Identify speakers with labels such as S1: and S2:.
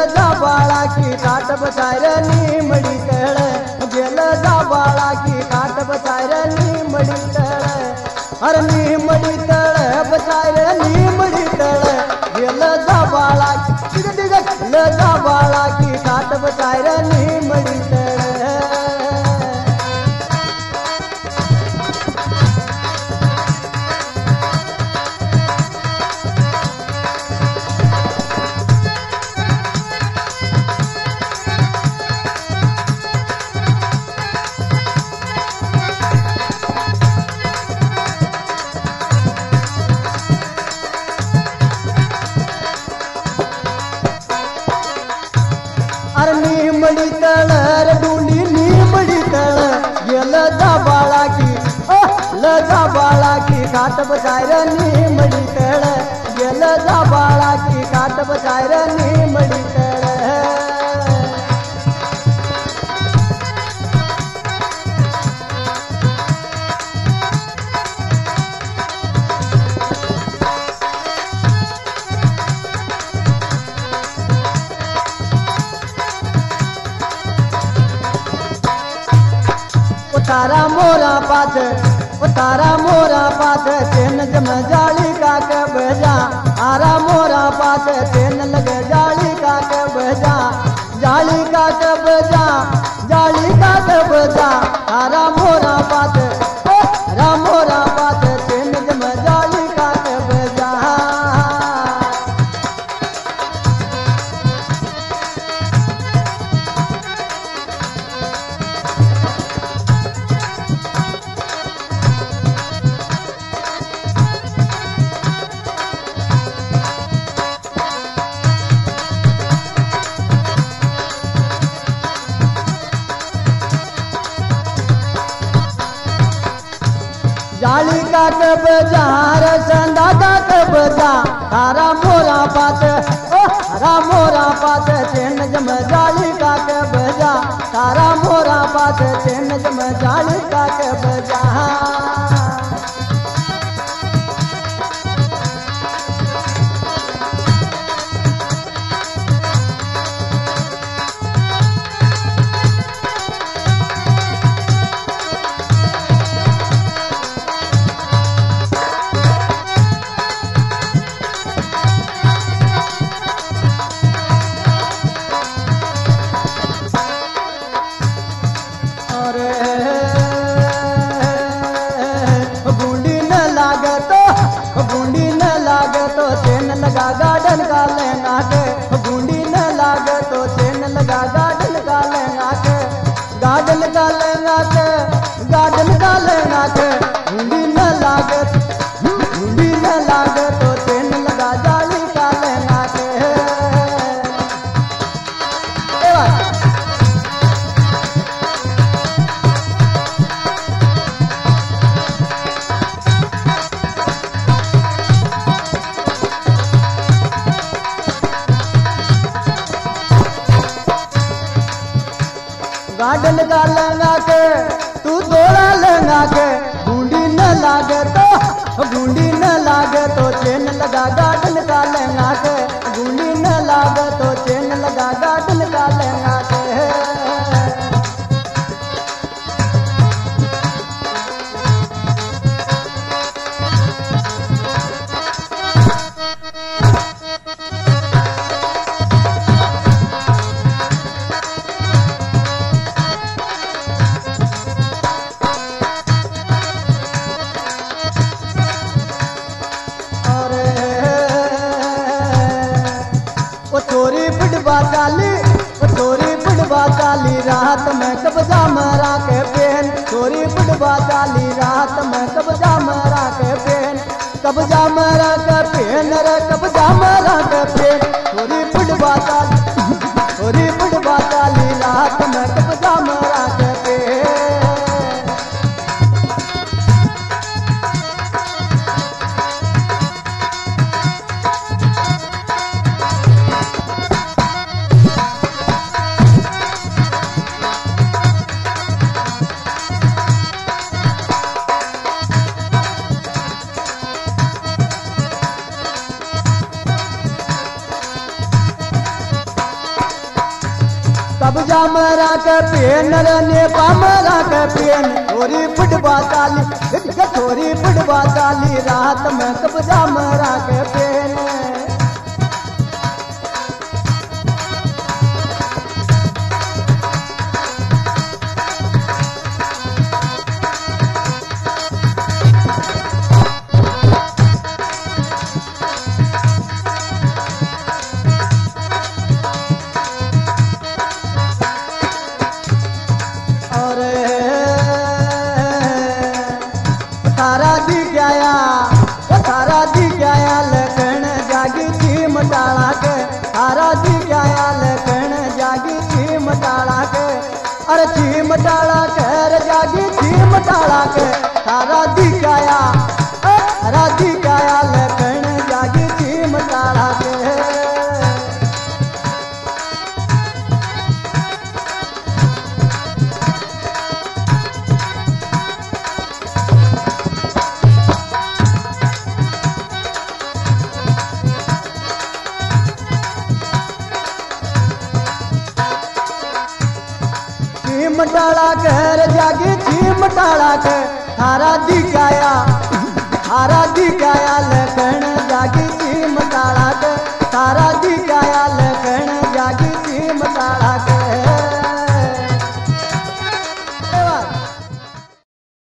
S1: जा बाळा की काट बसायर नीमडी तळ गेल जा बाळा की काट बसायर नीमडी तळ अरे नीमडी तळ बसायर नीमडी तळ गेल जा बाळा दिग दिग गेल जा बाळा की काट बसायर नीमडी तळ नीमडी तळ डुंडी नीमडी तळ गेल जा बाळा की लजा बाळा की काट बसायर नीमडी तळ गेल जा बाळा की काट बसायर नीमडी तळ तारा मोरा पात चैन जम जाली का के बजा आरा मोरा पात चैन लगे जाली का के बजा जाली का के बजा जाली का के बजा तारा मोरा पात चैन जम जाली का के बजा जाली का के बजा संदा का के बजा तारा मोरा पात चैन जम जाली का के बजा तारा मोरा पात चैन जम जाली का के बजा बूंदी न लागे तो चैन लगा गार्डन का लेना के बूंदी न लागे तो चैन लगा गार्डन का लेना के गार्डन का लेना के गार्डन का लेना के बूंदी न लागे तो चैन लगा जाली का लेना के गार्डन का लंगा के तू दौड़ा लंगा के बूंदी न लागे तो चैन लगा गार्डन का लंगा के बूंदी न लागे तो चैन लगा गार्डन का लंगा के चाली रात में कब्जा मरा के पेन चोरी बुढ़वा चाली रात में कब्जा मरा के पेन कब्जा मरा के पेन रे कब्जा मरा के पेन चोरी बुढ़वा चाली रात में कब्जा मरा के पेन कब्जा मरा के पेन ने पामरा के पेन थोड़ी फुटबा ताली थोड़ी फुटबा ताली रात में कब्जा मरा के पेन तारा दी गया लखन जागी थी मटाला के तारा दी गया लखन जागी थी मटाला के अरे थी मटाला के अरे जागी थी मटाला के तारा दी गया लखन जागी थी मटाला के मटाला कर जागी थी मटाला के थारा दिखाया लखन जागी थी मटाला